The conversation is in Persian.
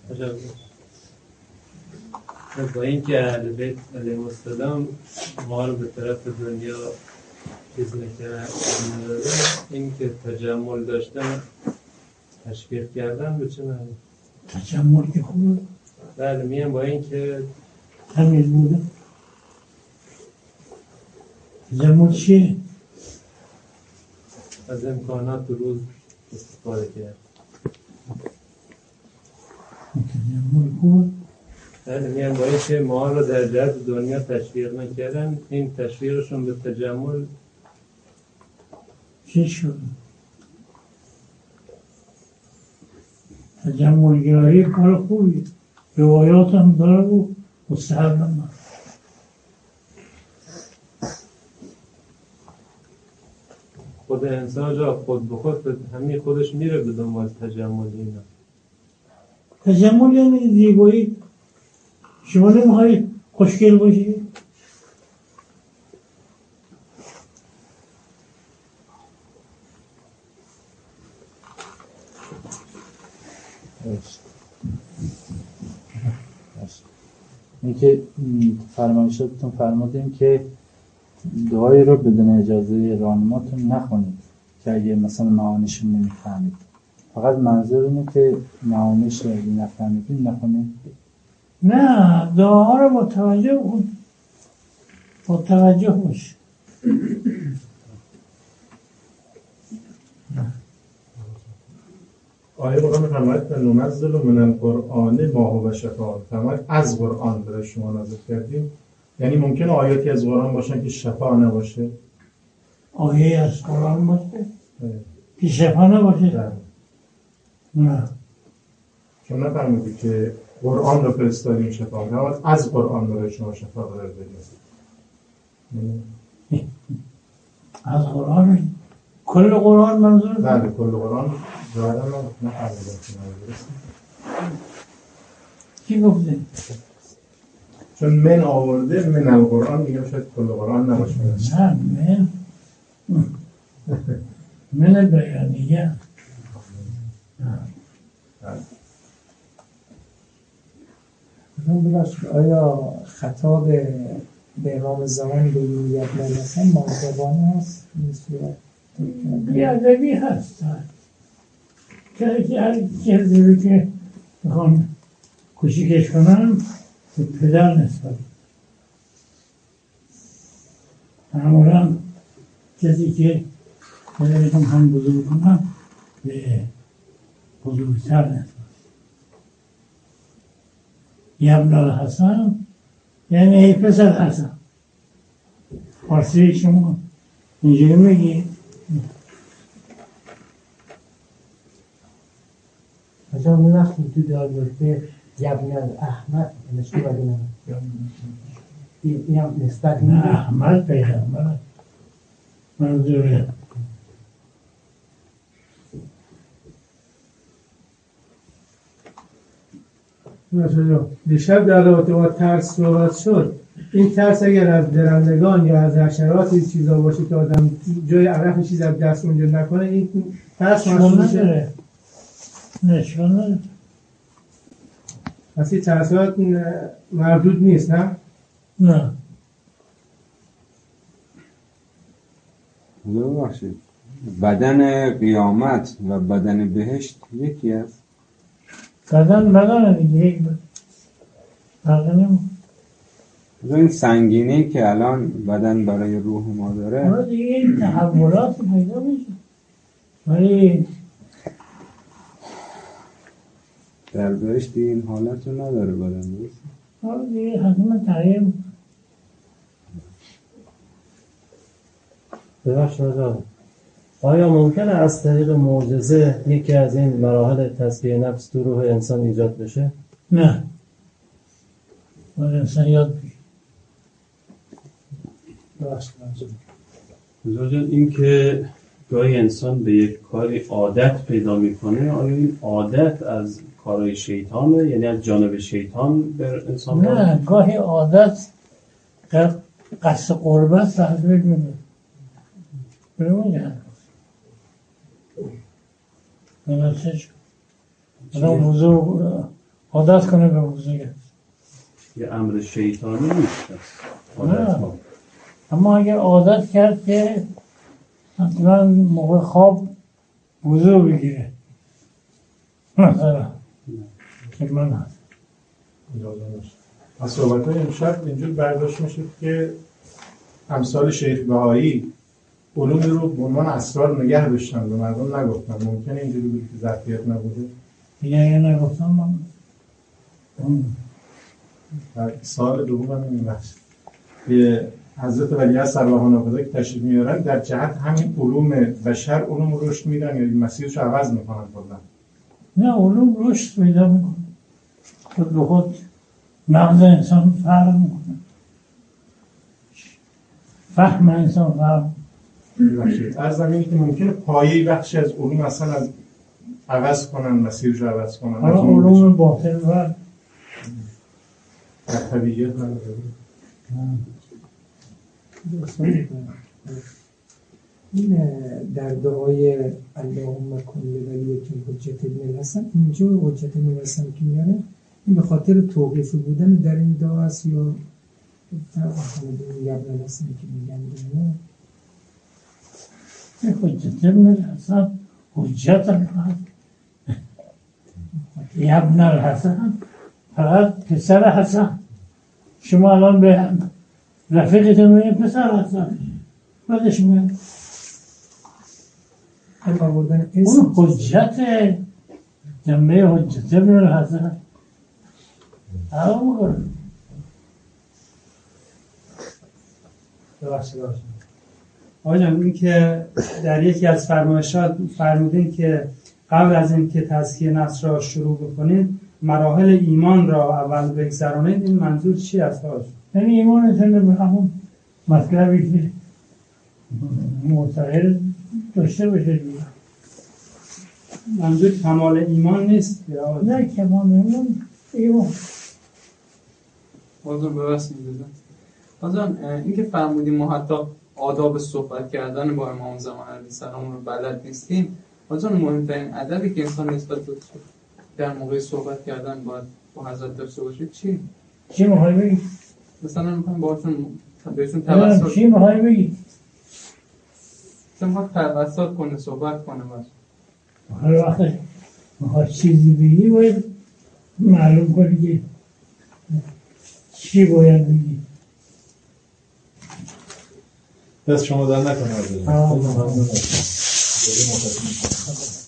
با اینکه اهل بیت علیهم السلام ما رو به طرف دنیا چیز نکردن، این که تجمل داشتن تشویق کردن به چه معنی؟ تجمل که خوبه. بله میگم با اینکه تمیز بوده. تجمل چیه؟ از امکانات روز استفاده کرد. تجمل خوبه. بله میگم با اینکه ما رو در جهت دنیا تشویق نکردن، این تشویقشون به تجمل چی شد؟ تجمل گرایی کار خوبیه. روایات هم داره و مستحب هم. خود انسان را خود به خود همین خودش میره به دنبال تجمل اینا. تجمل یعنی زیبایی. شما نمیخوایی خوشگل باشی؟ این که فرمایشاتتون فرمودیم که دعایی رو بدون اجازه راهنماتون نخونید که اگه مثلا معانیش رو نمیفهمید. فقط منظور اینه که معانیش رو اگه نفهمیدید نخونید. نه، دعاها رو با توجه کن. با توجه باش. آیه قرآن فرماید ننزل من القرآن ما هو شفاء، فرماید از قرآن برای شما نازل کردیم. یعنی ممکنه آیاتی از قرآن باشن که شفا نباشه. آیه از قرآن باشه که شفا نباشه. نه، چون نفرمودی که قرآن رو فرستادیم شفا، فرماید از قرآن برای شما شفا قرار بدیم. از قرآن کل قرآن منظور؟ بله کل قرآن. ظاهرا من نفرمودم که منظورست. کی گفته؟ چون من آورده من القرآن، میگم شاید کل قرآن نباشه. نه، من بیانیه. آیا خطاب به امام زمان به یبن الحسن مؤدبانه هست؟ بیادبی هست. که هر چیزی که میخوان کوچیکش کنن به پدر نسبت. معمولا کسی که پدرشون هم بزرگ کنن به بزرگتر نسبت. یبن الحسن یعنی ای پسر حسن. فارسی شما اینجوری میگی؟ مثلا اون وقتی تو دار گفته یبن الاحمد نشون بدونم این هم نسبت نه، احمد پیغمبر منظوره. مثلا دیشب در رابطه با ترس صحبت شد. این ترس اگر از درندگان یا از حشرات این چیزا باشه که آدم جای عرق چیز از دست اونجا نکنه، این ترس محسوب نداره. نشون نداره. پس این ترسات مردود نیست، نه؟ نه. ببخشید بدن قیامت و بدن بهشت یکی است؟ بدن دیگه یک بدن این سنگینی که الان بدن برای روح ما داره آره دیگه این تحولات پیدا میشه، ولی در بهشت این حالت رو نداره بدن درست؟ آره دیگه حتما تغییر میکنه. ببخشید آیا ممکنه از طریق معجزه یکی از این مراحل تزکیه نفس تو روح انسان ایجاد بشه؟ نه، باید انسان یاد بگیر. بزرگان این که گاهی انسان به یک کاری عادت پیدا میکنه، آیا این عادت از کارهای شیطانه؟ یعنی از جانب شیطان بر انسان؟ نه، گاهی عادت قصد قربت تحضیل میده. بمیگن مناسج آدم وضوع عادت کنه به بزرگه. یه امر شیطانی نیست عادت ها. اما اگر عادت کرد که حتما موقع خواب وضو بگیره مثلا که من هست از صحبت‌های امشب اینجور برداشت میشه که امثال شیخ بهایی علوم رو به عنوان اسرار نگه داشتن به مردم نگفتن. ممکنه اینجوری بود که ظرفیت نبوده؟ دیگه نگفتم من در سال دوم هم این بخش که حضرت ولیعصر ارواح ناپذیر که تشریف میارن در جهت همین علوم بشر علوم رشد میدن یا این مسیرش عوض میکنن کلا؟ نه علوم رشد پیدا میکنه خود به خود مغز انسان فرق میکنه فهم انسان فرق از زمینی که ممکنه پایه‌ای بخشی از علوم اصلا از عوض کنن مسیرش رو عوض کنن حالا علوم باطل و در طبیعیت نداره. این در دعای اللهم کن لولیک حجت ابن الحسن اینجا حجت ابن الحسن که میاره این به خاطر توقیف بودن در این دعا است یا فرق کنه ابن الحسن که میگن حجت ابن الحسن حجت الحسن ابن الحسن فقط پسر حسن. شما الان به رفیقتون میگه پسر حسن بعدش میگه اون حجت جنبه حجت ابن الحسن آقای جان این که در یکی از فرمایشات فرمودین که قبل از این که تزکیه نفس را شروع بکنید مراحل ایمان را اول بگذرانید، این منظور چی است آقای؟ یعنی ایمانتون به همون مطلبی که معتقد داشته باشه دیگه. منظور کمال ایمان نیست یا نه کمال ایمان بازم ببستیم بزن بازم این که فرمودیم ما حتی آداب صحبت کردن با امام زمان علیه السلام رو بلد نیستیم. بازم مهمترین ادبی که انسان نسبت به در موقع صحبت کردن باید با حضرت داشته باشه چی؟ چی میخوای بگی؟ مثلا میخوایم بهشون توسط چی میخوای بگی؟ مثلا میخواد توسط کنه صحبت کنه باشه. هر وقت میخواد چیزی بگی باید معلوم کنی که چی باید بگی. دست شما در نکنه